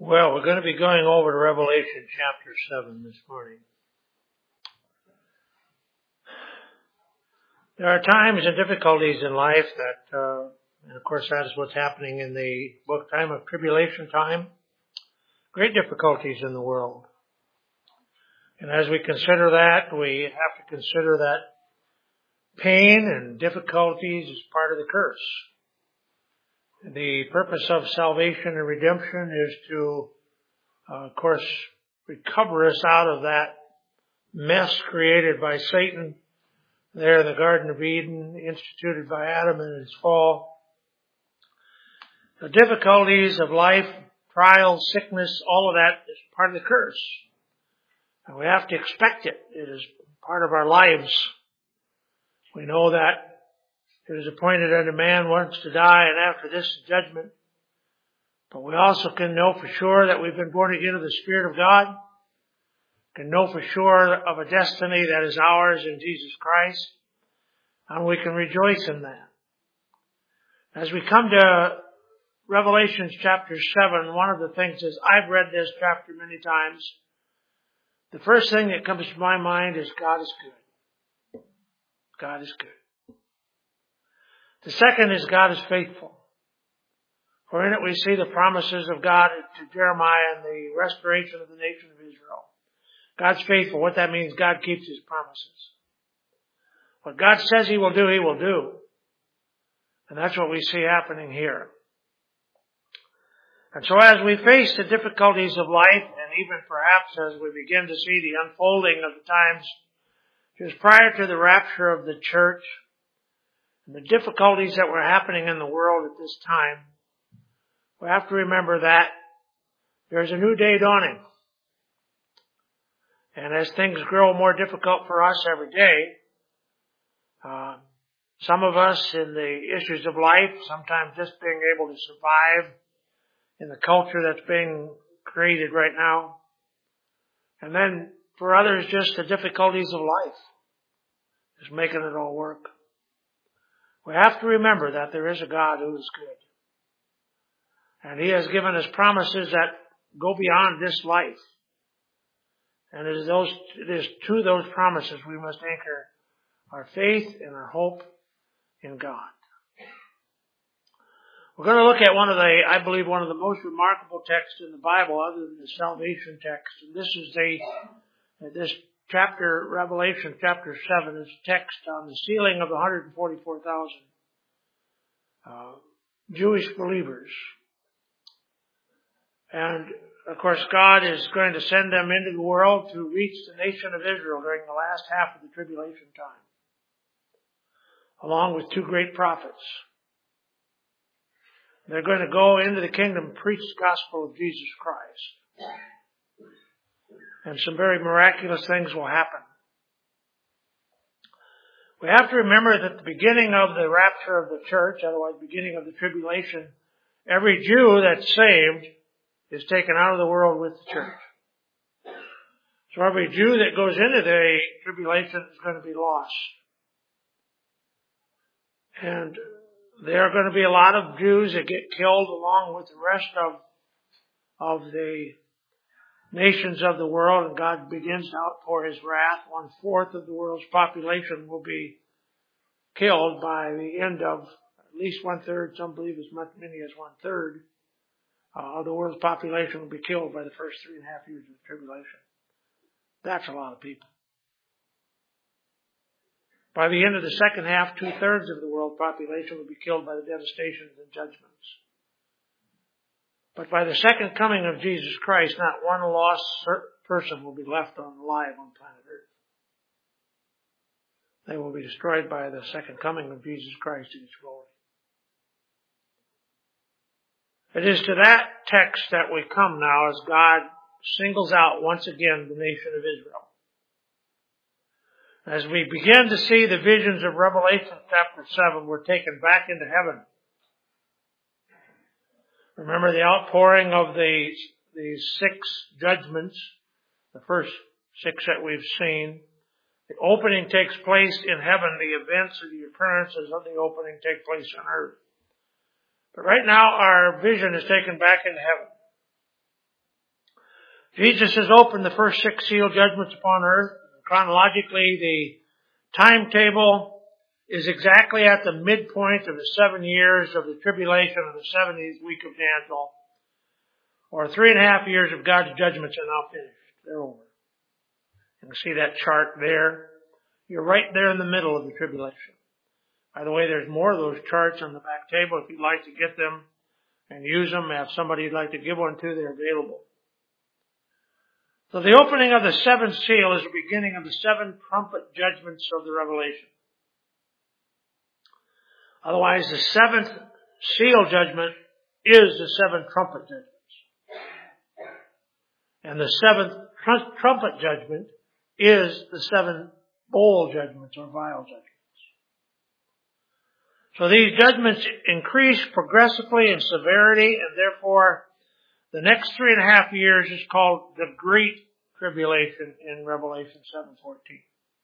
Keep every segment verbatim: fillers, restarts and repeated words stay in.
Well, we're going to be going over to Revelation chapter seven this morning. There are times and difficulties in life that, uh, and of course that is what's happening in the book time of tribulation time. Great difficulties in the world. And as we consider that, we have to consider that pain and difficulties is part of the curse. The purpose of salvation and redemption is to, uh, of course, recover us out of that mess created by Satan there in the Garden of Eden, instituted by Adam in his fall. The difficulties of life, trials, sickness, all of that is part of the curse. And we have to expect it. It is part of our lives. We know that it is appointed unto man once to die, and after this judgment. But we also can know for sure that we've been born again of the Spirit of God. Can know for sure of a destiny that is ours in Jesus Christ. And we can rejoice in that. As we come to Revelation chapter seven, one of the things is, I've read this chapter many times. The first thing that comes to my mind is God is good. God is good. The second is God is faithful. For in it we see the promises of God to Jeremiah and the restoration of the nation of Israel. God's faithful. What that means, God keeps His promises. What God says He will do, He will do. And that's what we see happening here. And so as we face the difficulties of life, and even perhaps as we begin to see the unfolding of the times just prior to the rapture of the church, and the difficulties that were happening in the world at this time, we have to remember that there's a new day dawning. And as things grow more difficult for us every day, uh, some of us in the issues of life, sometimes just being able to survive in the culture that's being created right now. And then for others, just the difficulties of life, just making it all work. We have to remember that there is a God who is good. And He has given us promises that go beyond this life. And it is those, it is to those promises we must anchor our faith and our hope in God. We're going to look at one of the, I believe, one of the most remarkable texts in the Bible other than the salvation text. And this is the, this chapter, Revelation chapter seven, is text on the sealing of one hundred forty-four thousand uh, Jewish believers. And, of course, God is going to send them into the world to reach the nation of Israel during the last half of the tribulation time, along with two great prophets. They're going to go into the kingdom and preach the gospel of Jesus Christ. And some very miraculous things will happen. We have to remember that the beginning of the rapture of the church, otherwise beginning of the tribulation, every Jew that's saved is taken out of the world with the church. So every Jew that goes into the tribulation is going to be lost. And there are going to be a lot of Jews that get killed along with the rest of, of the nations of the world, and God begins to outpour His wrath. One fourth of the world's population will be killed by the end of at least one third, some believe as much, many as one third uh, of the world's population will be killed by the first three and a half years of the tribulation. That's a lot of people. By the end of the second half, two thirds of the world population will be killed by the devastations and judgments. But by the second coming of Jesus Christ, not one lost person will be left on alive on planet Earth. They will be destroyed by the second coming of Jesus Christ in His glory. It is to that text that we come now as God singles out once again the nation of Israel. As we begin to see the visions of Revelation chapter seven, we're taken back into heaven. Remember the outpouring of the, the six judgments, the first six that we've seen. The opening takes place in heaven. The events or the occurrences of the opening take place on earth. But right now our vision is taken back into heaven. Jesus has opened the first six seal judgments upon earth. Chronologically, the timetable is exactly at the midpoint of the seven years of the tribulation of the seventieth week of Daniel, or three and a half years of God's judgments are now finished. They're over. You can see that chart there. You're right there in the middle of the tribulation. By the way, there's more of those charts on the back table. If you'd like to get them and use them, have somebody you'd like to give one to, they're available. So the opening of the seventh seal is the beginning of the seven trumpet judgments of the Revelation. Otherwise, the seventh seal judgment is the seven trumpet judgments. And the seventh tr- trumpet judgment is the seven bowl judgments or vial judgments. So these judgments increase progressively in severity, and therefore the next three and a half years is called the Great Tribulation in Revelation seven fourteen.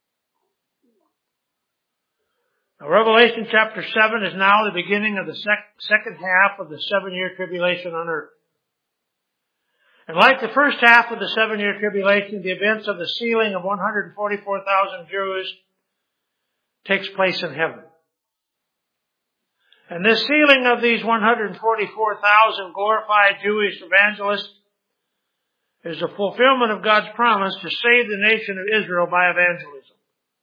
Now, Revelation chapter seven is now the beginning of the sec- second half of the seven-year tribulation on earth. And like the first half of the seven-year tribulation, the events of the sealing of one hundred forty-four thousand Jews takes place in heaven. And this sealing of these one hundred forty-four thousand glorified Jewish evangelists is a fulfillment of God's promise to save the nation of Israel by evangelism.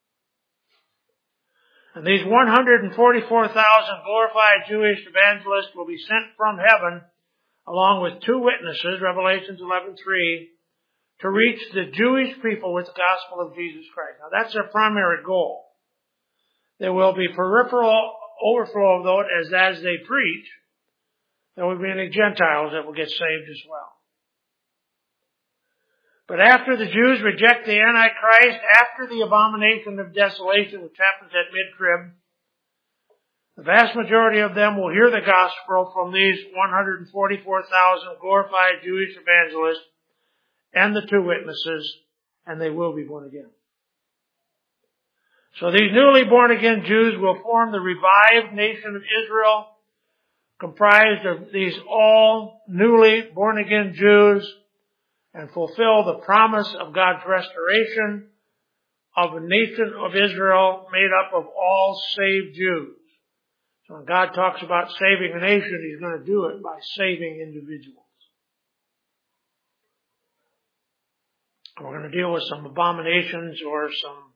And these one hundred forty-four thousand glorified Jewish evangelists will be sent from heaven along with two witnesses, Revelation eleven three, to reach the Jewish people with the gospel of Jesus Christ. Now that's their primary goal. There will be peripheral overflow of those as, as they preach. There will be many Gentiles that will get saved as well. But after the Jews reject the Antichrist, after the abomination of desolation which happens at mid-trib, the vast majority of them will hear the gospel from these one hundred forty-four thousand glorified Jewish evangelists and the two witnesses, and they will be born again. So these newly born again Jews will form the revived nation of Israel, comprised of these all newly born again Jews, and fulfill the promise of God's restoration of a nation of Israel made up of all saved Jews. So when God talks about saving a nation, He's going to do it by saving individuals. We're going to deal with some abominations or some,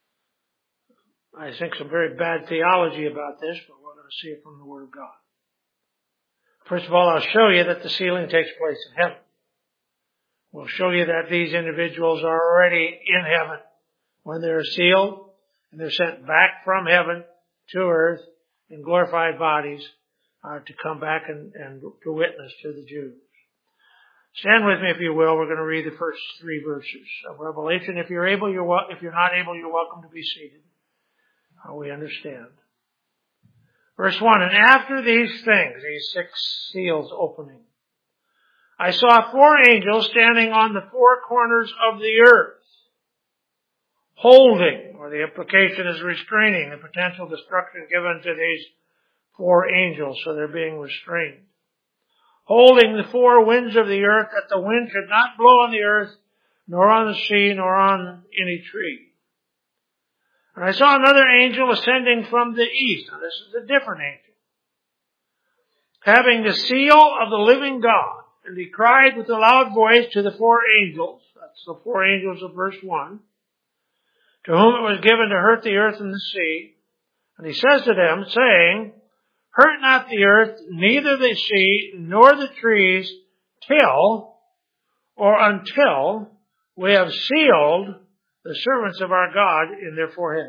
I think, some very bad theology about this, but we're going to see it from the Word of God. First of all, I'll show you that the sealing takes place in heaven. We'll show you that these individuals are already in heaven when they're sealed, and they're sent back from heaven to earth in glorified bodies uh, to come back and, and to witness to the Jews. Stand with me, if you will. We're going to read the first three verses of Revelation. If you're able, you're wel- if you're not able, you're welcome to be seated. Uh, we understand. Verse one, and after these things, these six seals opening, I saw four angels standing on the four corners of the earth, holding, or the implication is restraining, the potential destruction given to these four angels, so they're being restrained. Holding the four winds of the earth, that the wind should not blow on the earth, nor on the sea, nor on any tree. And I saw another angel ascending from the east. Now this is a different angel, having the seal of the living God. And he cried with a loud voice to the four angels, that's the four angels of verse one, to whom it was given to hurt the earth and the sea. And he says to them, saying, hurt not the earth, neither the sea, nor the trees, till, or until, we have sealed the servants of our God in their foreheads.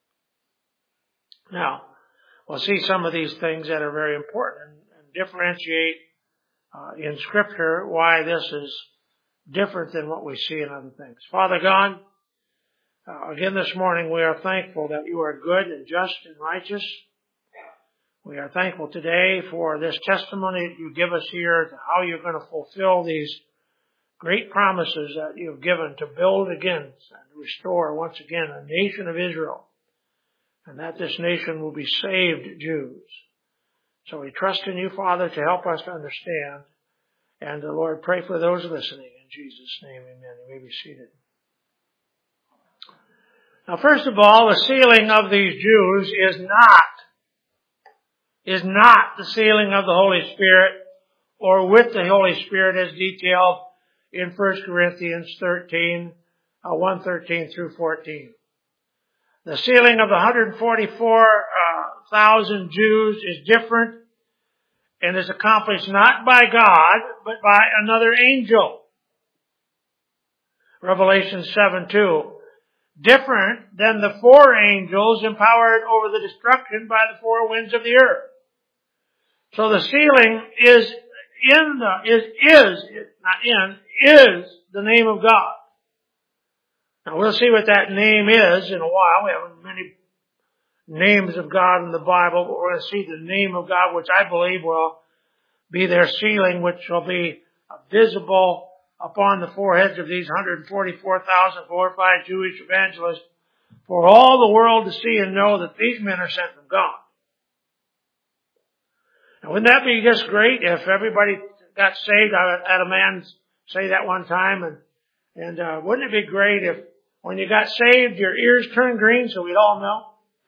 Now, we'll see some of these things that are very important and, and differentiate Uh, in Scripture why this is different than what we see in other things. Father God, uh, again this morning we are thankful that you are good and just and righteous. We are thankful today for this testimony that you give us here to how you're going to fulfill these great promises that you've given to build again and restore once again a nation of Israel, and that this nation will be saved Jews. So we trust in you, Father, to help us to understand. And, uh, Lord, pray for those listening. In Jesus' name, amen. You may be seated. Now, first of all, the sealing of these Jews is not, is not the sealing of the Holy Spirit or with the Holy Spirit as detailed in First Corinthians thirteen, uh, one thirteen through fourteen. The sealing of the one hundred forty-four thousand Jews is different and is accomplished not by God, but by another angel. Revelation seven two. Different than the four angels empowered over the destruction by the four winds of the earth. So the sealing is in the, is, is, not in, is the name of God. Now we'll see what that name is in a while. We have many names of God in the Bible, but we're going to see the name of God, which I believe will be their sealing, which will be visible upon the foreheads of these one hundred forty-four thousand glorified Jewish evangelists for all the world to see and know that these men are sent from God. Now wouldn't that be just great if everybody got saved? I had a man say that one time, and, and uh, wouldn't it be great if when you got saved your ears turned green so we'd all know?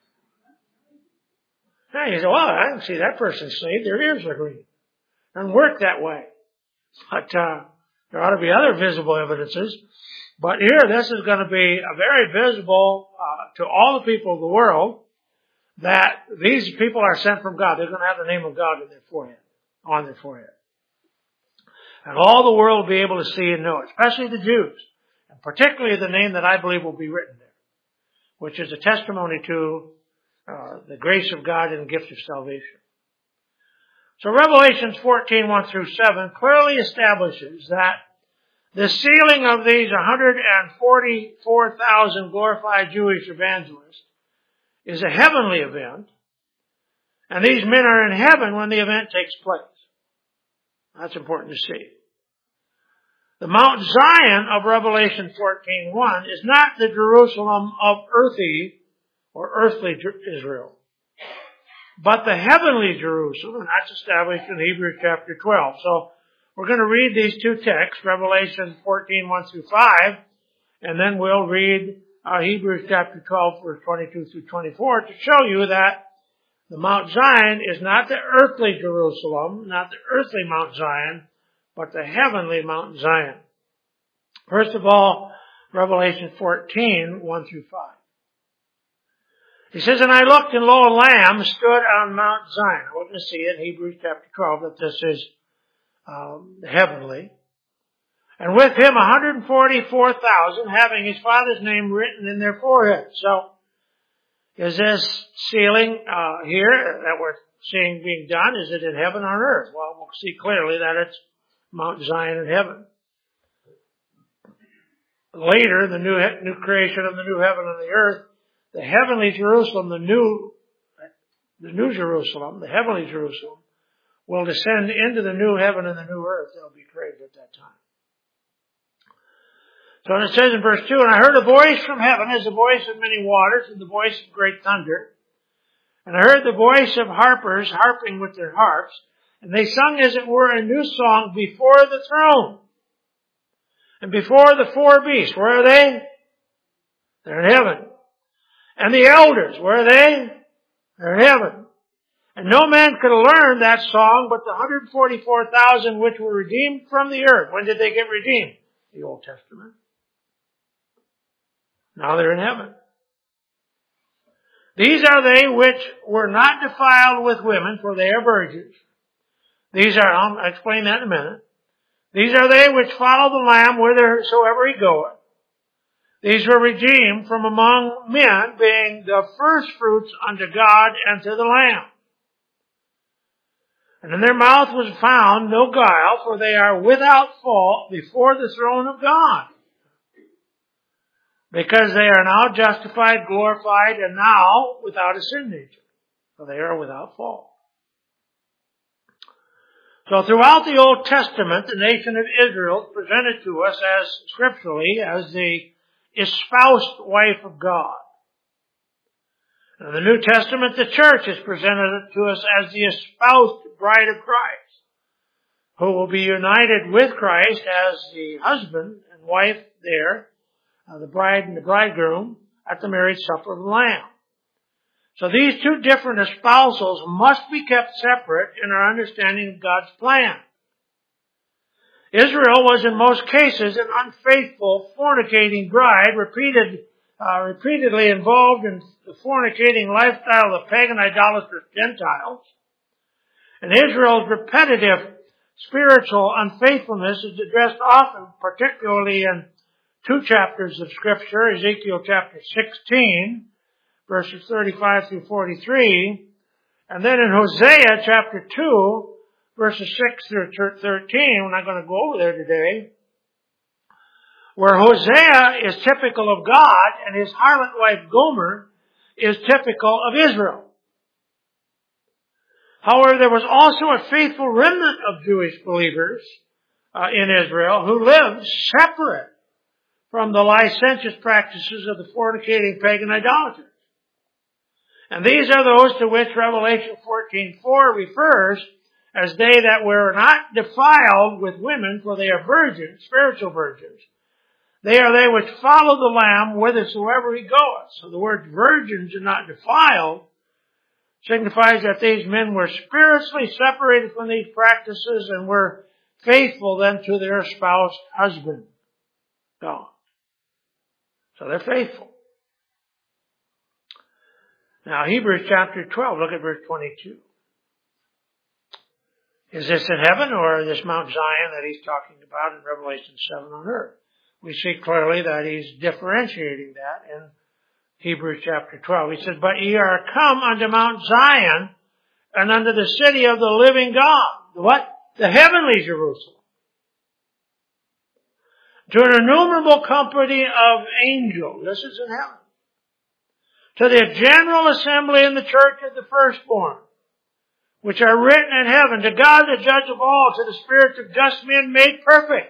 Now you say, well, I can see that person's saved, their ears are green. It doesn't work that way. But uh there ought to be other visible evidences. But here, this is going to be a very visible uh, to all the people of the world that these people are sent from God. They're going to have the name of God in their forehead, on their forehead. And all the world will be able to see and know, especially the Jews. And particularly the name that I believe will be written there, which is a testimony to uh, the grace of God and the gift of salvation. So Revelation fourteen, one through seven clearly establishes that the sealing of these one hundred forty-four thousand glorified Jewish evangelists is a heavenly event, and these men are in heaven when the event takes place. That's important to see. The Mount Zion of Revelation fourteen, one is not the Jerusalem of earthy or earthly Israel, but the heavenly Jerusalem, and that's established in Hebrews chapter twelve. So we're going to read these two texts, Revelation fourteen, one through five, and then we'll read uh, Hebrews chapter twelve, verse twenty-two through twenty-four, to show you that the Mount Zion is not the earthly Jerusalem, not the earthly Mount Zion, but the heavenly Mount Zion. First of all, Revelation fourteen, one through five. He says, and I looked, and lo, a lamb stood on Mount Zion. We're going to see in Hebrews chapter twelve that this is um, heavenly. And with him one hundred forty-four thousand, having his Father's name written in their foreheads. So, is this sealing uh, here that we're seeing being done, is it in heaven or on earth? Well, we'll see clearly that it's Mount Zion in heaven. Later, the new new creation of the new heaven and the earth, the heavenly Jerusalem, the new, the new Jerusalem, the heavenly Jerusalem, will descend into the new heaven and the new earth. They'll be created at that time. So when it says in verse two, and I heard a voice from heaven as the voice of many waters and the voice of great thunder. And I heard the voice of harpers harping with their harps. And they sung as it were a new song before the throne. And before the four beasts. Where are they? They're in heaven. And the elders, where are they? They're in heaven. And no man could have learned that song but the one hundred forty-four thousand which were redeemed from the earth. When did they get redeemed? The Old Testament. Now they're in heaven. These are they which were not defiled with women, for they are virgins. These are, I'll explain that in a minute. These are they which follow the Lamb whithersoever he goeth. These were redeemed from among men, being the first fruits unto God and to the Lamb. And in their mouth was found no guile, for they are without fault before the throne of God. Because they are now justified, glorified, and now without a sin nature. For they are without fault. So throughout the Old Testament, the nation of Israel is presented to us as scripturally as the espoused wife of God. In the New Testament, the church is presented to us as the espoused bride of Christ. who will be united with Christ as the husband and wife there, uh, the bride and the bridegroom, at the marriage supper of the Lamb. So these two different espousals must be kept separate in our understanding of God's plan. Israel was in most cases an unfaithful, fornicating bride, repeated, uh, repeatedly involved in the fornicating lifestyle of pagan idolatrous Gentiles. And Israel's repetitive spiritual unfaithfulness is addressed often, particularly in two chapters of Scripture, Ezekiel chapter sixteen, verses thirty-five through forty-three, and then in Hosea chapter two, verses six through thirteen. We're not going to go over there today, where Hosea is typical of God and his harlot wife Gomer is typical of Israel. However, there was also a faithful remnant of Jewish believers uh, in Israel who lived separate from the licentious practices of the fornicating pagan idolaters. And these are those to which Revelation fourteen four refers as they that were not defiled with women, for they are virgins, spiritual virgins. They are they which follow the Lamb whithersoever he goeth. So the word virgins and not defiled signifies that these men were spiritually separated from these practices and were faithful then to their spouse, husband, God. So they're faithful. Now, Hebrews chapter twelve, look at verse twenty-two. Is this in heaven or this Mount Zion that he's talking about in Revelation seven on earth? We see clearly that he's differentiating that in Hebrews chapter twelve. He says, but ye are come unto Mount Zion and unto the city of the living God. What? The heavenly Jerusalem. To an innumerable company of angels. This is in heaven. To the general assembly in the church of the firstborn, which are written in heaven, to God the judge of all, to the spirits of just men made perfect,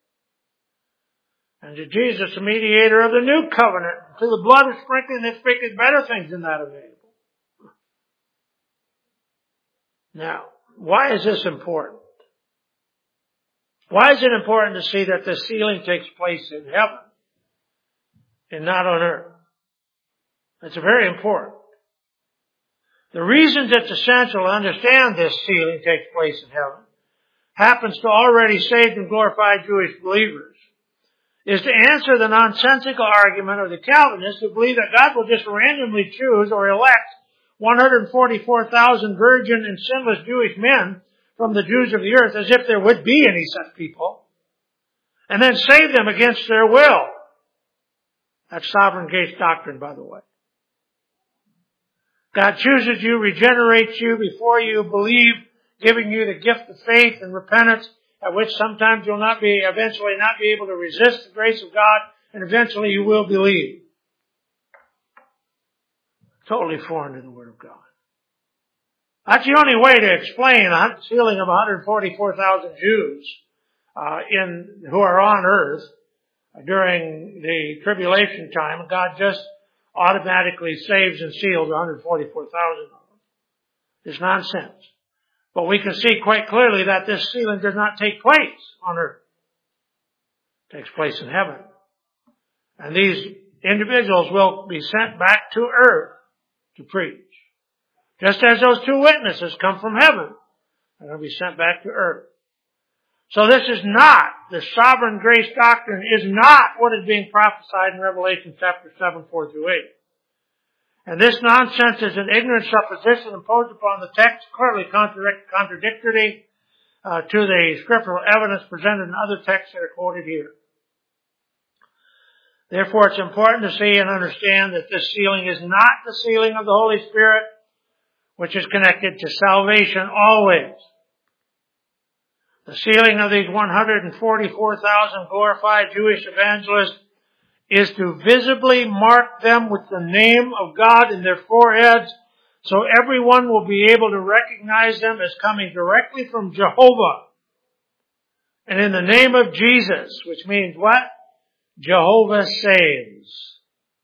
and to Jesus, the mediator of the new covenant, to the blood of sprinkling that speaketh better things than that of Abel. Now, why is this important? Why is it important to see that the sealing takes place in heaven and not on earth? It's very important. The reason it's essential to understand this sealing takes place in heaven, happens to already saved and glorified Jewish believers, is to answer the nonsensical argument of the Calvinists who believe that God will just randomly choose or elect one hundred forty-four thousand virgin and sinless Jewish men from the Jews of the earth, as if there would be any such people, and then save them against their will. That's sovereign grace doctrine, by the way. God chooses you, regenerates you before you believe, giving you the gift of faith and repentance, at which sometimes you'll not be, eventually not be able to resist the grace of God, and eventually you will believe. Totally foreign to the Word of God. That's the only way to explain the sealing of one hundred forty-four thousand Jews uh, in who are on earth during the tribulation time, and God just automatically saves and seals one hundred forty-four thousand of them. It's nonsense. But we can see quite clearly that this sealing does not take place on earth. It takes place in heaven. And these individuals will be sent back to earth to preach. Just as those two witnesses come from heaven, they're going to be sent back to earth. So this is not, the sovereign grace doctrine is not what is being prophesied in Revelation chapter seven, four through eight. And this nonsense is an ignorant supposition imposed upon the text, clearly contradic- contradictory uh, to the scriptural evidence presented in other texts that are quoted here. Therefore, it's important to see and understand that this sealing is not the sealing of the Holy Spirit, which is connected to salvation always. The sealing of these one hundred forty-four thousand glorified Jewish evangelists is to visibly mark them with the name of God in their foreheads, so everyone will be able to recognize them as coming directly from Jehovah. And in the name of Jesus, which means what? Jehovah saves.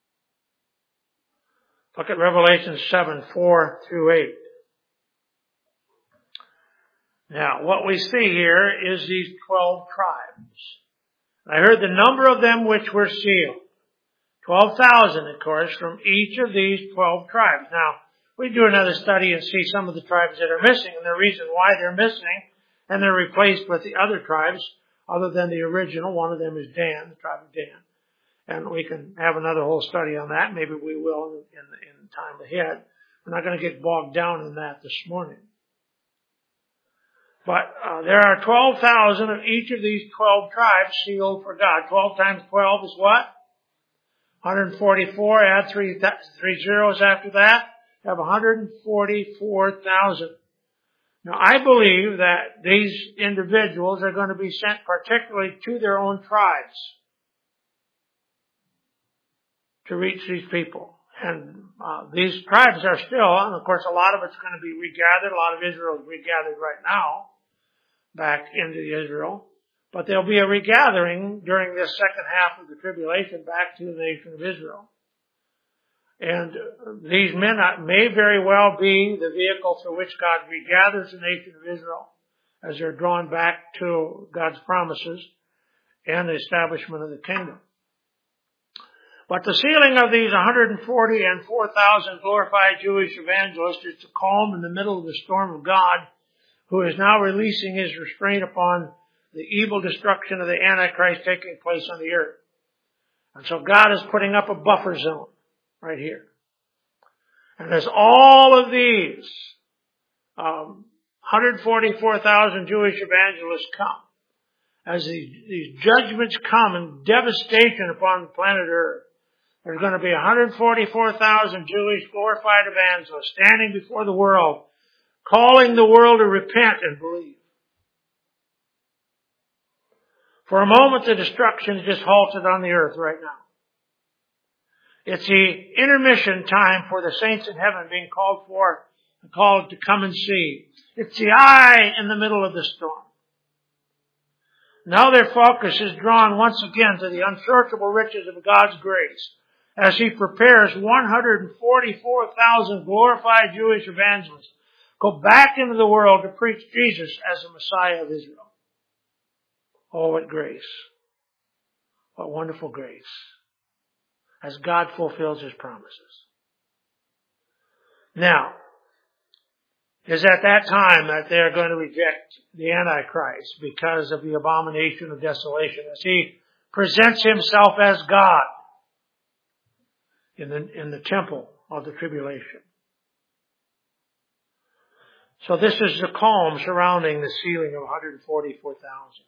Look at Revelation seven, four through eight. Now, what we see here is these twelve tribes. I heard the number of them which were sealed. twelve thousand, of course, from each of these twelve tribes. Now, we do another study and see some of the tribes that are missing and the reason why they're missing, and they're replaced with the other tribes other than the original. One of them is Dan, the tribe of Dan. And we can have another whole study on that. Maybe we will in, in time ahead. We're not going to get bogged down in that this morning. But uh, there are twelve thousand of each of these twelve tribes sealed for God. twelve times twelve is what? one hundred forty-four. Add three, th- three zeros after that. You have one hundred forty-four thousand. Now, I believe that these individuals are going to be sent particularly to their own tribes to reach these people. And uh, these tribes are still, and of course a lot of it's going to be regathered. A lot of Israel is regathered right now back into Israel. But there'll be a regathering during this second half of the tribulation back to the nation of Israel. And these men may very well be the vehicle through which God regathers the nation of Israel as they're drawn back to God's promises and the establishment of the kingdom. But the sealing of these one hundred forty and four thousand glorified Jewish evangelists is to calm in the middle of the storm of God, who is now releasing his restraint upon the evil destruction of the Antichrist taking place on the earth. And so God is putting up a buffer zone right here. And as all of these um, one hundred forty-four thousand Jewish evangelists come, as these, these judgments come in devastation upon planet Earth, there's going to be one hundred forty-four thousand Jewish glorified evangelists standing before the world, calling the world to repent and believe. For a moment, the destruction is just halted on the earth right now. It's the intermission time for the saints in heaven being called for, called to come and see. It's the eye in the middle of the storm. Now their focus is drawn once again to the unsearchable riches of God's grace as he prepares one hundred forty-four thousand glorified Jewish evangelists go back into the world to preach Jesus as the Messiah of Israel. Oh, what grace. What wonderful grace. As God fulfills his promises. Now, is at that time that they are going to reject the Antichrist because of the abomination of desolation as he presents himself as God in the, in the temple of the tribulation. So this is the calm surrounding the sealing of one hundred forty-four thousand.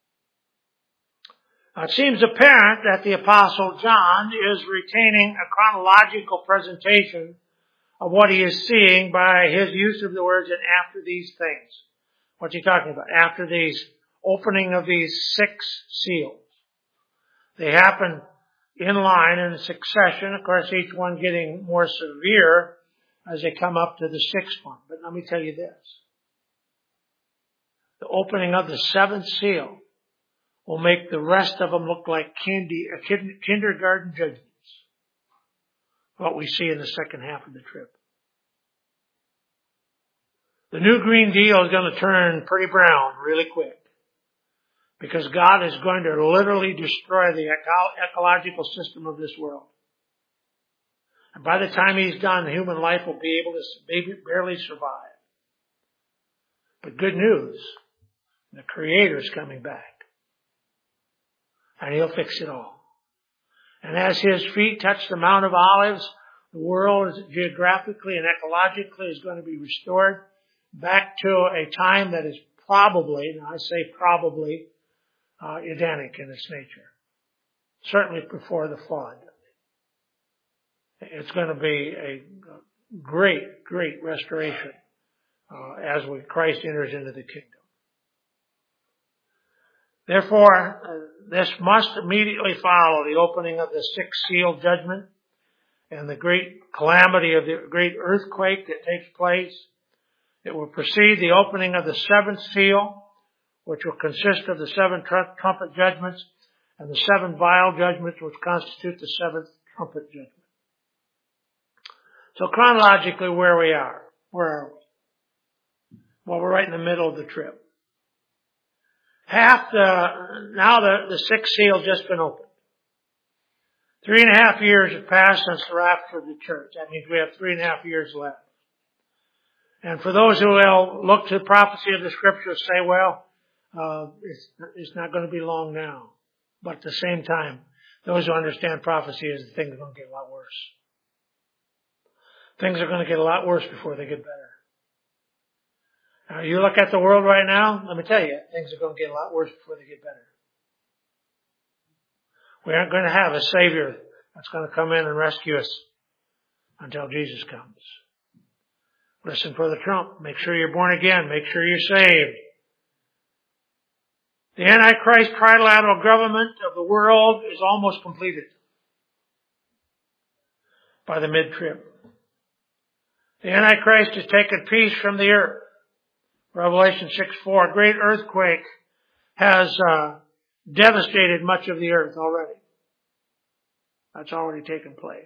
Now, it seems apparent that the Apostle John is retaining a chronological presentation of what he is seeing by his use of the words, and after these things. What's he talking about? After these opening of these six seals. They happen in line in succession. Of course, each one getting more severe as they come up to the sixth one. But let me tell you this. The opening of the seventh seal will make the rest of them look like candy, uh, kindergarten judgments. What we see in the second half of the trip. The new Green Deal is going to turn pretty brown really quick. Because God is going to literally destroy the eco- ecological system of this world. And by the time he's done, human life will be able to maybe barely survive. But good news, the Creator's coming back. And he'll fix it all. And as his feet touch the Mount of Olives, the world is geographically and ecologically is going to be restored back to a time that is probably, and I say probably, uh, Edenic in its nature. Certainly before the flood. It's going to be a great, great restoration uh, as we, Christ enters into the kingdom. Therefore, uh, this must immediately follow the opening of the sixth seal judgment and the great calamity of the great earthquake that takes place. It will precede the opening of the seventh seal, which will consist of the seven tr- trumpet judgments and the seven vial judgments, which constitute the seventh trumpet judgment. So chronologically, where we are, where are we? Well, we're right in the middle of the trip. Half the, now the, the sixth seal just been opened. Three and a half years have passed since the rapture of the church. That means we have three and a half years left. And for those who will look to the prophecy of the scriptures, say, well, uh, it's, it's not going to be long now. But at the same time, those who understand prophecy is that things are going to get a lot worse. Things are going to get a lot worse before they get better. Now, you look at the world right now, let me tell you, things are going to get a lot worse before they get better. We aren't going to have a Savior that's going to come in and rescue us until Jesus comes. Listen for the trump. Make sure you're born again. Make sure you're saved. The Antichrist trilateral government of the world is almost completed by the mid-trib. The Antichrist has taken peace from the earth. Revelation six four, a great earthquake has uh, devastated much of the earth already. That's already taken place.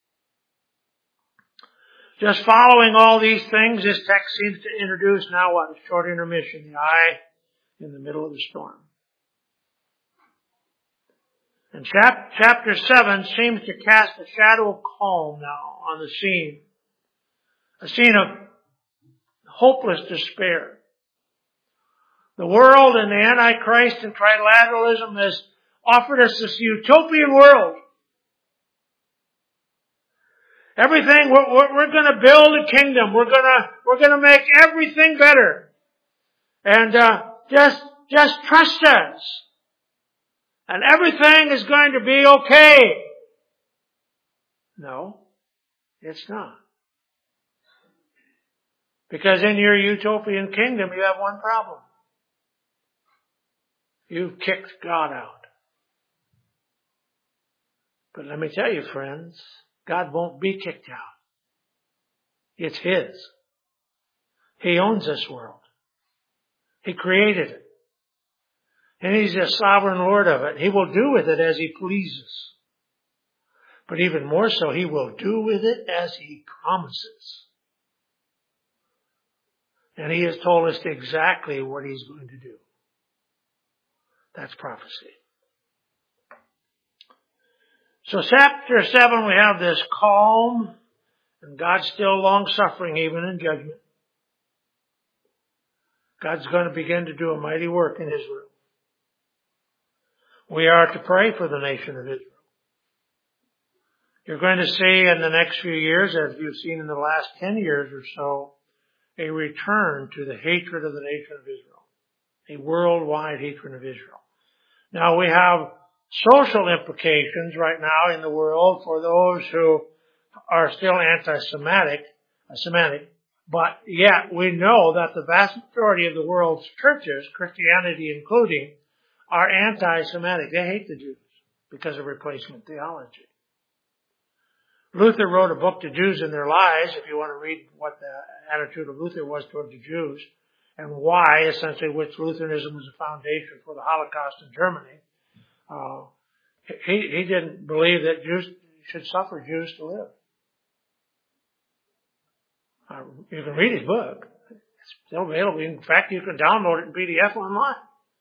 Just following all these things, this text seems to introduce now what? A short intermission, the eye in the middle of the storm. And chap- chapter seven seems to cast a shadow of calm now on the scene. A scene of hopeless despair. The world and the Antichrist and trilateralism has offered us this utopian world. Everything, we're, we're, we're going to build a kingdom. We're going to, we're going to make everything better. And, uh, just, just trust us. And everything is going to be okay. No, it's not. Because in your utopian kingdom, you have one problem. You've kicked God out. But let me tell you, friends, God won't be kicked out. It's His. He owns this world. He created it. And He's the sovereign Lord of it. He will do with it as He pleases. But even more so, He will do with it as He promises. And He has told us exactly what He's going to do. That's prophecy. So chapter seven, we have this calm, and God's still long-suffering even in judgment. God's going to begin to do a mighty work in Israel. We are to pray for the nation of Israel. You're going to see in the next few years, as you've seen in the last ten years or so, a return to the hatred of the nation of Israel. A worldwide hatred of Israel. Now we have social implications right now in the world for those who are still anti-Semitic, uh, Semitic, but yet we know that the vast majority of the world's churches, Christianity including, are anti-Semitic. They hate the Jews because of replacement theology. Luther wrote a book, The Jews and Their Lies, if you want to read what the attitude of Luther was toward the Jews, and why, essentially, which Lutheranism was the foundation for the Holocaust in Germany. Uh, he, he didn't believe that Jews should suffer Jews to live. Uh, you can read his book. It's still available. In fact, you can download it in P D F online.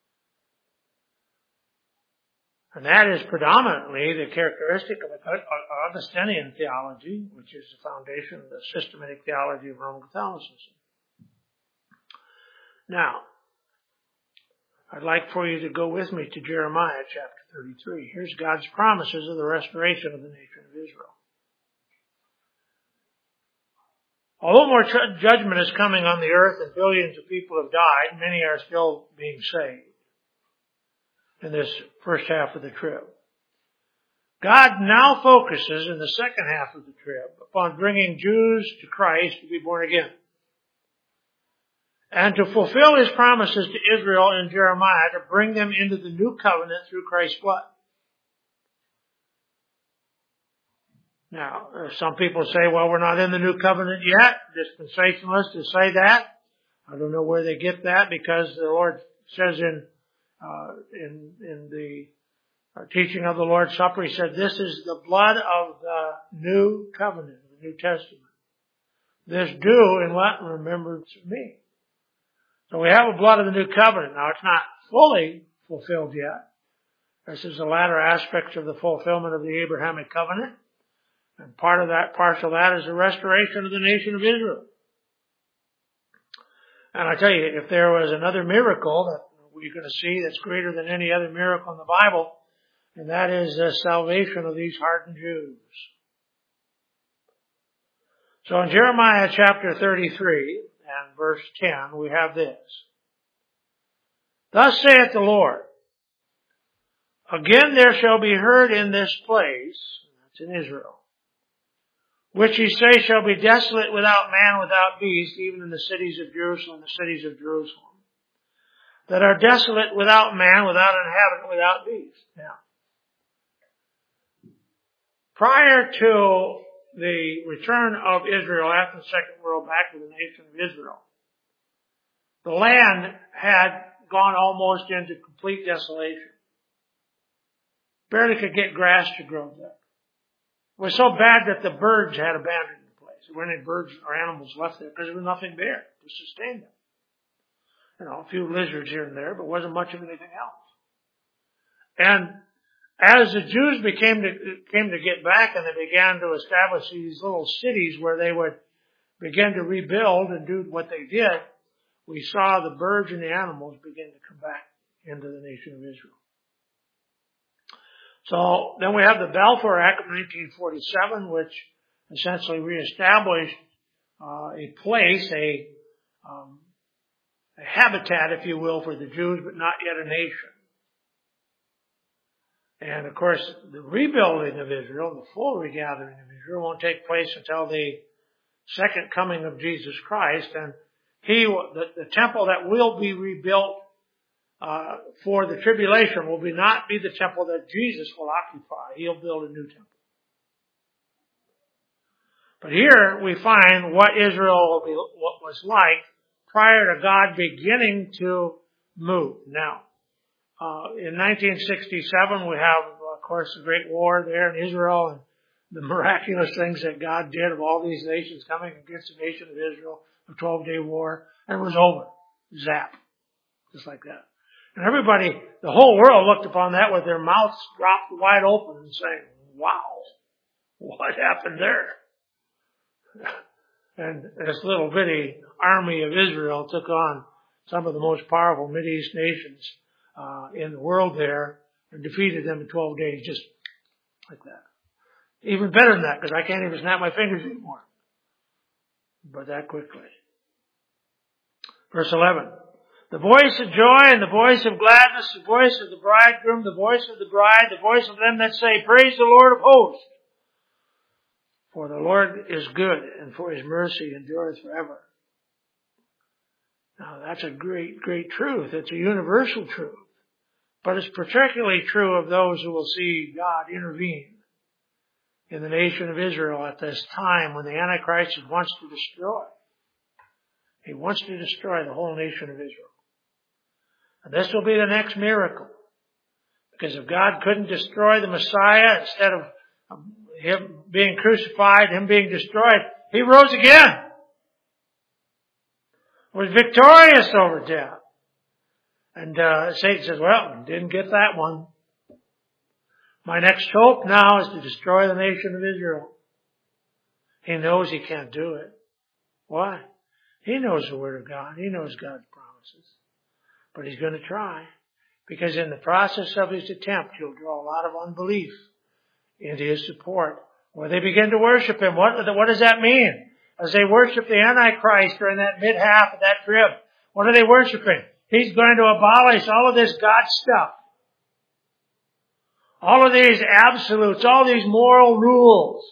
And that is predominantly the characteristic of Augustinian theology, which is the foundation of the systematic theology of Roman Catholicism. Now, I'd like for you to go with me to Jeremiah chapter thirty-three. Here's God's promises of the restoration of the nation of Israel. Although more judgment is coming on the earth and billions of people have died, many are still being saved in this first half of the trib. God now focuses in the second half of the trib upon bringing Jews to Christ to be born again. And to fulfill His promises to Israel in Jeremiah to bring them into the new covenant through Christ's blood. Now, some people say, well, we're not in the new covenant yet. Dispensationalists who say that. I don't know where they get that, because the Lord says in uh, in, in the uh, teaching of the Lord's Supper, He said, this is the blood of the new covenant, the New Testament. This do in what? Remembrance of me. So we have a blood of the new covenant. Now it's not fully fulfilled yet. This is the latter aspect of the fulfillment of the Abrahamic covenant. And part of that, partial of that is the restoration of the nation of Israel. And I tell you, if there was another miracle that we're going to see that's greater than any other miracle in the Bible, and that is the salvation of these hardened Jews. So in Jeremiah chapter thirty-three and verse ten, we have this. Thus saith the Lord, again there shall be heard in this place, that's in Israel, which ye say shall be desolate without man, without beast, even in the cities of Jerusalem, the cities of Jerusalem, that are desolate without man, without inhabitant, without beast. Now, prior to the return of Israel after the Second World back to the nation of Israel, the land had gone almost into complete desolation. Barely could get grass to grow there. It was so bad that the birds had abandoned the place. There weren't any birds or animals left there because there was nothing there to sustain them. You know, a few lizards here and there, but wasn't much of anything else. And as the Jews became to, came to get back and they began to establish these little cities where they would begin to rebuild and do what they did, we saw the birds and the animals begin to come back into the nation of Israel. So then we have the Balfour Act of nineteen forty-seven, which essentially reestablished uh, a place, a, um, a habitat, if you will, for the Jews, but not yet a nation. And of course, the rebuilding of Israel, the full regathering of Israel, won't take place until the second coming of Jesus Christ. And he, the, the temple that will be rebuilt uh, for the tribulation will be not be the temple that Jesus will occupy. He'll build a new temple. But here we find what Israel what was like prior to God beginning to move. Now, uh, in nineteen sixty-seven, we have, of course, the Great War there in Israel and the miraculous things that God did of all these nations coming against the nation of Israel, the twelve-day war, and it was over. Zap. Just like that. And everybody, the whole world looked upon that with their mouths dropped wide open and saying, wow, what happened there? And this little bitty army of Israel took on some of the most powerful Mideast nations uh, in the world there and defeated them in twelve days, just like that. Even better than that, because I can't even snap my fingers anymore. But that quickly. Verse eleven. The voice of joy and the voice of gladness, the voice of the bridegroom, the voice of the bride, the voice of them that say, praise the Lord of hosts. For the Lord is good, and for his mercy endureth forever. Now that's a great, great truth. It's a universal truth. But it's particularly true of those who will see God intervene in the nation of Israel at this time when the Antichrist wants to destroy. He wants to destroy the whole nation of Israel. And this will be the next miracle. Because if God couldn't destroy the Messiah, instead of him being crucified, him being destroyed, he rose again. Was victorious over death. And uh, Satan says, well, didn't get that one. My next hope now is to destroy the nation of Israel. He knows he can't do it. Why? He knows the Word of God. He knows God's promises. But he's going to try. Because in the process of his attempt, he'll draw a lot of unbelief into his support. Where they begin to worship him. What, what does that mean? As they worship the Antichrist during that mid-half of that trib, what are they worshiping? He's going to abolish all of this God stuff. All of these absolutes, all these moral rules.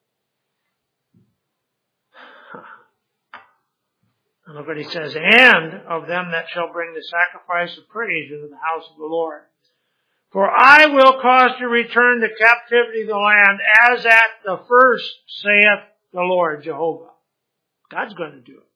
And look what he says, and of them that shall bring the sacrifice of praise into the house of the Lord. For I will cause to return the captivity of the land as at the first, saith the Lord Jehovah. God's going to do it.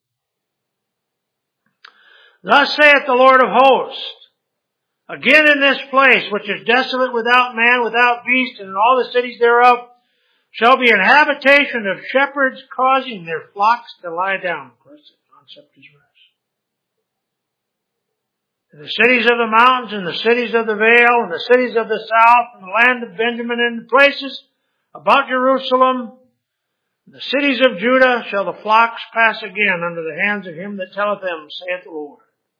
Thus saith the Lord of hosts, again in this place, which is desolate without man, without beast, and in all the cities thereof, shall be an habitation of shepherds causing their flocks to lie down. Of course, the concept is rest. And the cities of the mountains, and the cities of the vale, and the cities of the south, and the land of Benjamin, and the places about Jerusalem, the cities of Judah, shall the flocks pass again under the hands of him that telleth them, saith the Lord.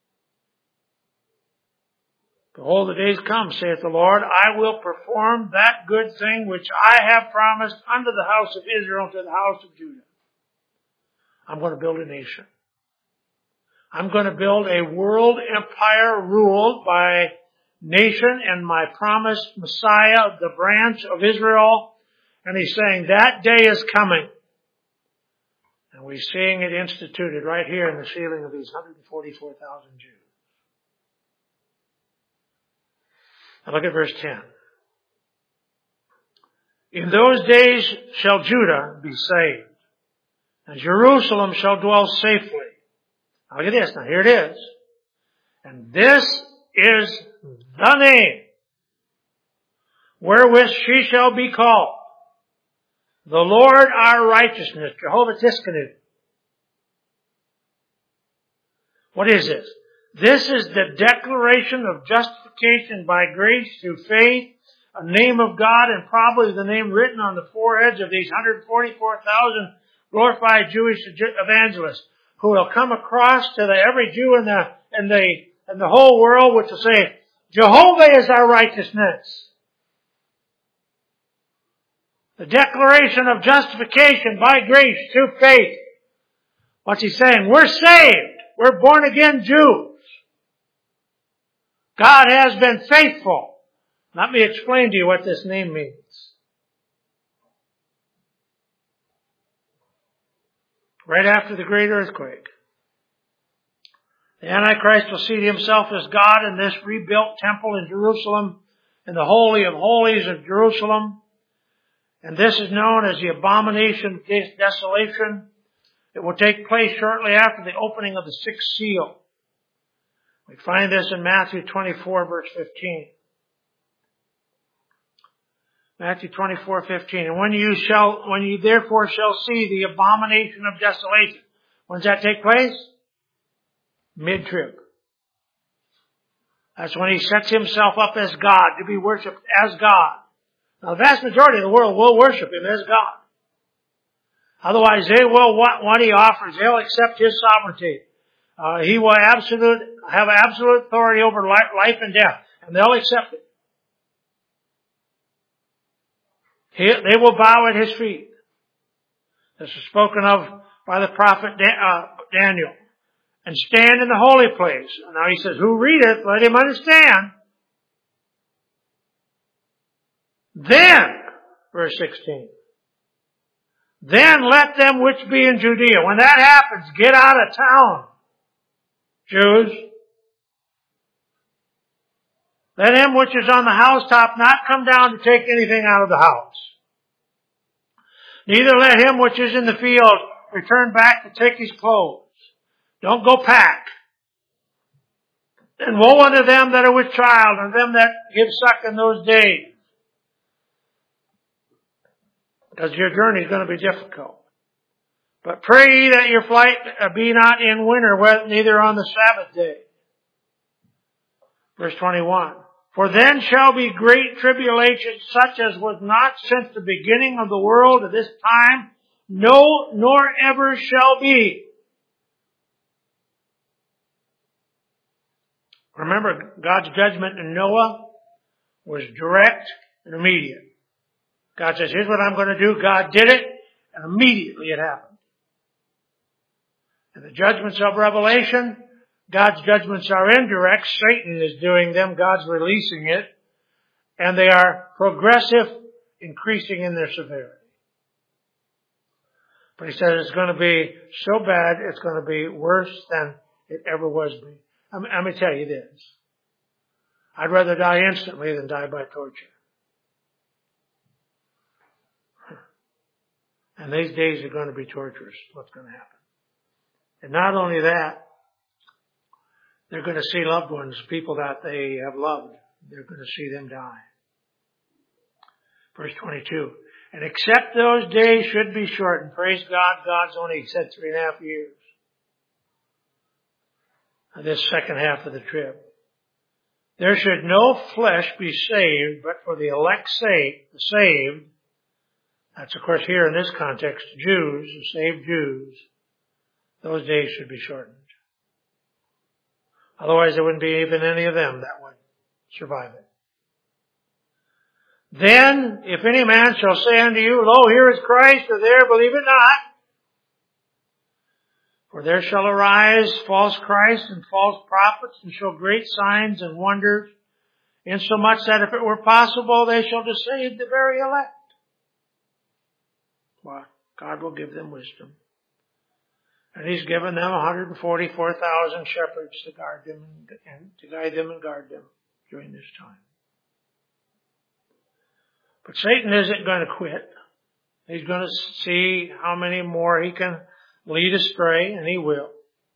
Behold, the days come, saith the Lord, I will perform that good thing which I have promised unto the house of Israel, to the house of Judah. I'm going to build a nation. I'm going to build a world empire ruled by nation and my promised Messiah, the branch of Israel. And he's saying that day is coming. And we're seeing it instituted right here in the sealing of these one hundred forty-four thousand Jews. Now look at verse ten. In those days shall Judah be saved, and Jerusalem shall dwell safely. Now look at this. Now here it is. And this is the name wherewith she shall be called, the Lord our righteousness, Jehovah Tiskanu. What is this? This is the declaration of justification by grace through faith, a name of God, and probably the name written on the foreheads of these one hundred forty-four thousand glorified Jewish evangelists, who will come across to the, every Jew in the in the in the whole world, which will say, Jehovah is our righteousness. The declaration of justification by grace through faith. What's he saying? We're saved. We're born again Jews. God has been faithful. Let me explain to you what this name means. Right after the great earthquake, the Antichrist will seat himself as God in this rebuilt temple in Jerusalem, in the Holy of Holies of Jerusalem. And this is known as the abomination of desolation. It will take place shortly after the opening of the sixth seal. We find this in Matthew twenty-four, verse fifteen. Matthew twenty-four, fifteen. And when you shall, when you therefore shall see the abomination of desolation. When does that take place? Mid-trib. That's when he sets himself up as God, to be worshipped as God. Now the vast majority of the world will worship him as God. Otherwise they will want what he offers. They'll accept his sovereignty. Uh, he will absolute, have absolute authority over life, life and death. And they'll accept it. He, they will bow at his feet. This is spoken of by the prophet uh, Daniel. And stand in the holy place. Now he says, who readeth, let him understand. Then, verse sixteen. Then let them which be in Judea. When that happens, get out of town, Jews. Let him which is on the housetop not come down to take anything out of the house. Neither let him which is in the field return back to take his clothes. Don't go pack. And woe unto them that are with child, and them that give suck in those days. Because your journey is going to be difficult. But pray ye that your flight be not in winter, neither on the Sabbath day. Verse twenty-one. For then shall be great tribulation, such as was not since the beginning of the world to this time, no, nor ever shall be. Remember, God's judgment in Noah was direct and immediate. God says, here's what I'm going to do. God did it, and immediately it happened. And the judgments of Revelation, God's judgments are indirect. Satan is doing them. God's releasing it. And they are progressive, increasing in their severity. But he says it's going to be so bad, it's going to be worse than it ever was. Be. I'm, I'm going to tell you this. I'd rather die instantly than die by torture. And these days are going to be torturous, what's going to happen. And not only that, they're going to see loved ones, people that they have loved. They're going to see them die. Verse twenty-two. And except those days should be shortened. Praise God, God's only said three and a half years. This second half of the trib. there should no flesh be saved, but for the elect's sake, the saved, that's of course here in this context, Jews, the saved Jews, those days should be shortened. Otherwise there wouldn't be even any of them that would survive it. Then, if any man shall say unto you, Lo, here is Christ, or there, believe it not. For there shall arise false Christs and false prophets, and show great signs and wonders, insomuch that if it were possible, they shall deceive the very elect. Well, God will give them wisdom. And He's given them one hundred forty-four thousand shepherds to guard them and to guide them and guard them during this time. But Satan isn't going to quit. He's going to see how many more he can lead astray, and he will.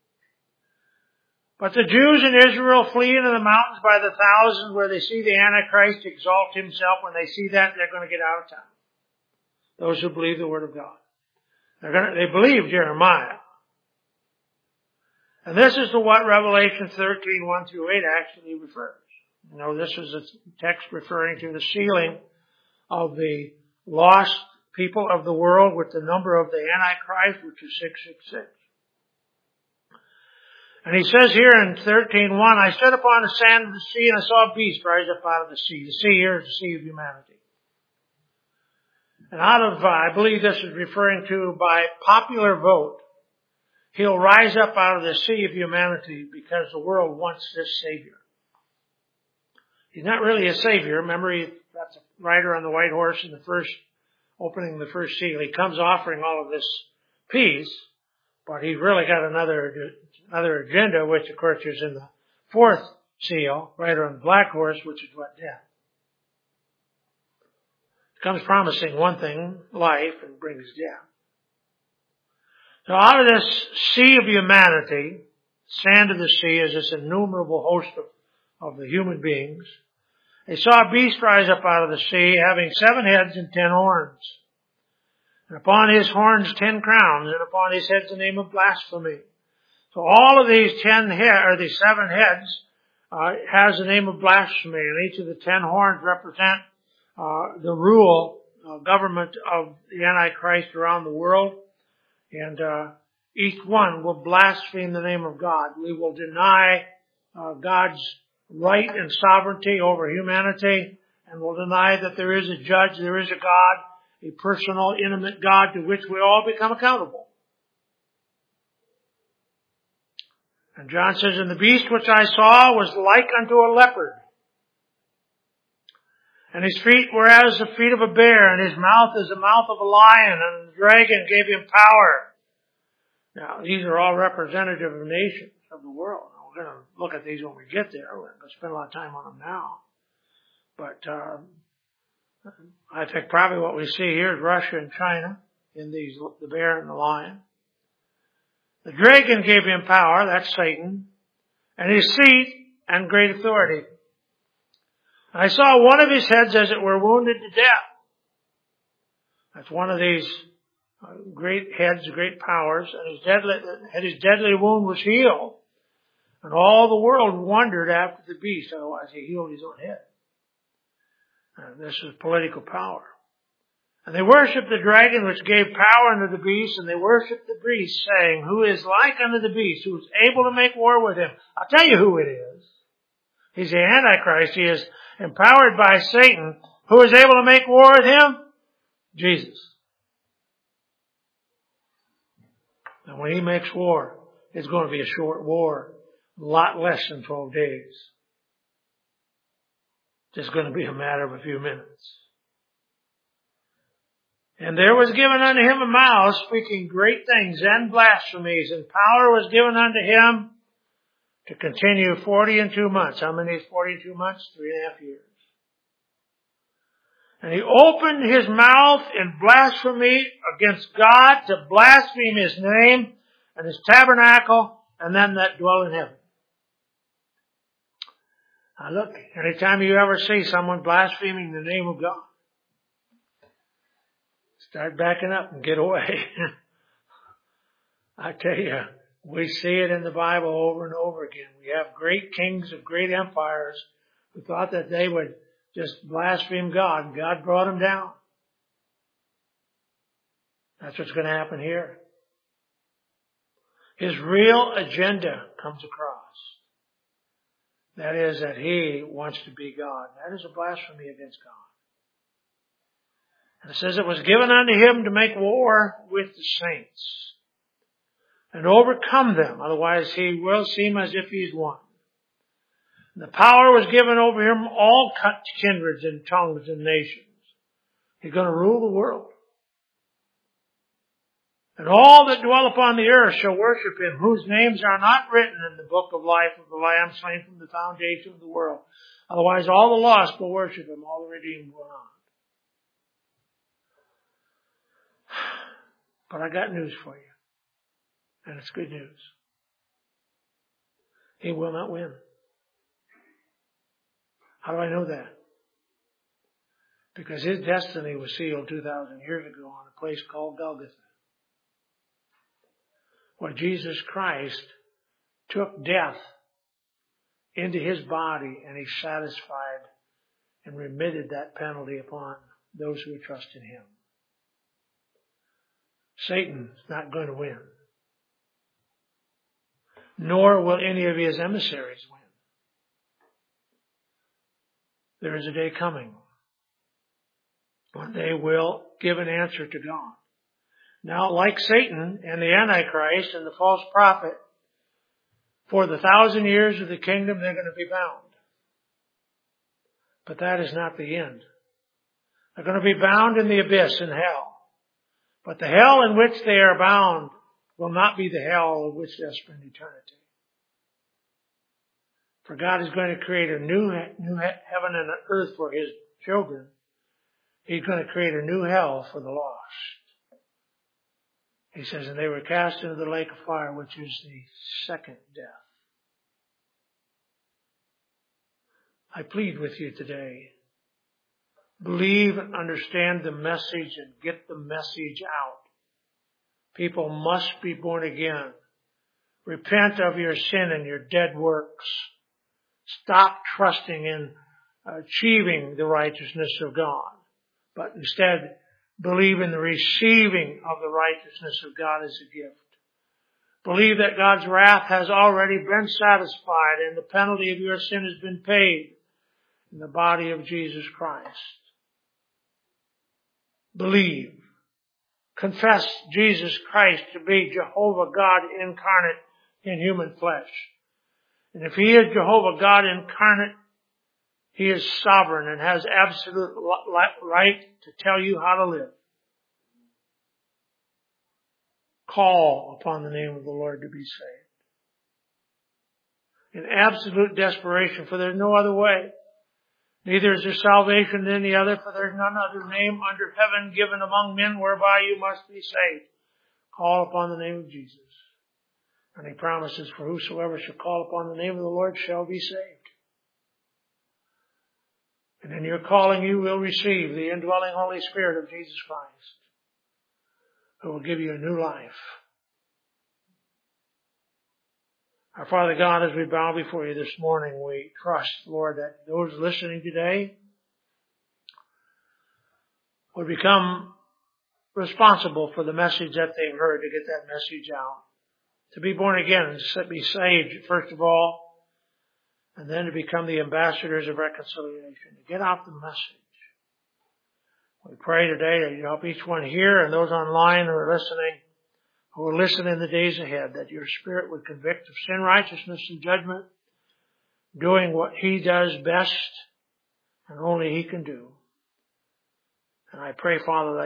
But the Jews in Israel flee into the mountains by the thousands where they see the Antichrist exalt himself. When they see that, they're going to get out of town. Those who believe the Word of God. They're going to, they believe Jeremiah. And this is to what Revelation thirteen, one through eight actually refers. You know, this is a text referring to the sealing of the lost people of the world with the number of the Antichrist, which is six six six. And he says here in thirteen one, I stood upon the sand of the sea, and I saw a beast rise up out of the sea. The sea here is the sea of humanity. And out of, uh, I believe this is referring to by popular vote, he'll rise up out of the sea of humanity because the world wants this Savior. He's not really a Savior. Remember, he, that's a rider on the white horse in the first, opening the first seal. He comes offering all of this peace, but he's really got another, another agenda, which of course is in the fourth seal, rider on the black horse, which is what? Death. He comes promising one thing, life, and brings death. So out of this sea of humanity, sand of the sea is this innumerable host of of the human beings. They saw a beast rise up out of the sea, having seven heads and ten horns. And upon his horns ten crowns, and upon his heads the name of blasphemy. So all of these ten head, or these seven heads, uh, has the name of blasphemy, and each of the ten horns represent uh, the rule, uh, government of the Antichrist around the world. And uh, each one will blaspheme the name of God. We will deny uh, God's right and sovereignty over humanity, and will deny that there is a judge, there is a God, a personal, intimate God to which we all become accountable. And John says, and the beast which I saw was like unto a leopard, and his feet were as the feet of a bear, and his mouth as the mouth of a lion, and the dragon gave him power. Now, these are all representative of nations of the world. We're going to look at these when we get there. We're going to spend a lot of time on them now. But um, I think probably what we see here is Russia and China in these, the bear and the lion. The dragon gave him power, that's Satan, and his seat and great authority. I saw one of his heads as it were wounded to death. That's one of these uh, great heads, great powers, and his deadly, and his deadly wound was healed. And all the world wondered after the beast, otherwise he healed his own head. And this is political power. And they worshipped the dragon which gave power unto the beast, and they worshipped the beast, saying, who is like unto the beast, who is able to make war with him. I'll tell you who it is. He's the Antichrist. He is empowered by Satan. Who is able to make war with him? Jesus. And when he makes war, it's going to be a short war. A lot less than twelve days. Just going to be a matter of a few minutes. And there was given unto him a mouth speaking great things and blasphemies, and power was given unto him to continue forty and two months. How many is forty and two months? Three and a half years. And he opened his mouth in blasphemy against God to blaspheme his name and his tabernacle and them that dwell in heaven. Now look, anytime you ever see someone blaspheming the name of God, start backing up and get away. I tell you, we see it in the Bible over and over again. We have great kings of great empires who thought that they would just blaspheme God, and God brought them down. That's what's going to happen here. His real agenda comes across. That is that he wants to be God. That is a blasphemy against God. And it says it was given unto him to make war with the saints and overcome them. Otherwise he will seem as if he's won. And the power was given over him all kindreds and tongues and nations. He's going to rule the world. And all that dwell upon the earth shall worship him, whose names are not written in the book of life of the Lamb slain from the foundation of the world. Otherwise all the lost will worship him, all the redeemed will not. But I got news for you. And it's good news. He will not win. How do I know that? Because his destiny was sealed two thousand years ago on a place called Golgotha, where Jesus Christ took death into his body and he satisfied and remitted that penalty upon those who trust in him. Satan's not going to win. Nor will any of his emissaries win. There is a day coming when they will give an answer to God. Now, like Satan and the Antichrist and the false prophet, for the thousand years of the kingdom, they're going to be bound. But that is not the end. They're going to be bound in the abyss in hell. But the hell in which they are bound will not be the hell in which they'll spend eternity. For God is going to create a new, new heaven and an earth for his children. He's going to create a new hell for the lost. He says, and they were cast into the lake of fire, which is the second death. I plead with you today. Believe and understand the message and get the message out. People must be born again. Repent of your sin and your dead works. Stop trusting in achieving the righteousness of God, but instead believe in the receiving of the righteousness of God as a gift. Believe that God's wrath has already been satisfied and the penalty of your sin has been paid in the body of Jesus Christ. Believe. Confess Jesus Christ to be Jehovah God incarnate in human flesh. And if he is Jehovah God incarnate, he is sovereign and has absolute right to tell you how to live. Call upon the name of the Lord to be saved. In absolute desperation, for there is no other way. Neither is there salvation in any other, for there is none other name under heaven given among men whereby you must be saved. Call upon the name of Jesus. And he promises, for whosoever shall call upon the name of the Lord shall be saved. And in your calling you will receive the indwelling Holy Spirit of Jesus Christ, who will give you a new life. Our Father God, as we bow before you this morning, we trust, Lord, that those listening today would become responsible for the message that they've heard, to get that message out. To be born again, to be saved, first of all, and then to become the ambassadors of reconciliation, to get out the message. We pray today that you help each one here and those online who are listening, who will listen in the days ahead, that your Spirit would convict of sin, righteousness, and judgment, doing what he does best and only he can do. And I pray, Father, that